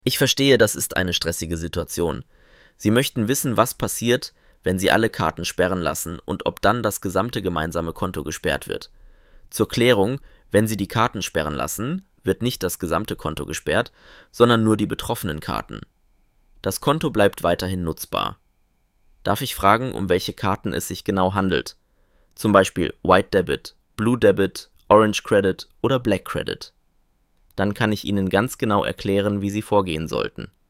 Ich verstehe, das ist eine stressige Situation. Sie möchten wissen, was passiert, wenn Sie alle Karten sperren lassen und ob dann das gesamte gemeinsame Konto gesperrt wird. Zur Klärung: Wenn Sie die Karten sperren lassen, wird nicht das gesamte Konto gesperrt, sondern nur die betroffenen Karten. Das Konto bleibt weiterhin nutzbar. Darf ich fragen, um welche Karten es sich genau handelt? Zum Beispiel White Debit, Blue Debit, Orange Credit oder Black Credit. Dann kann ich Ihnen ganz genau erklären, wie Sie vorgehen sollten.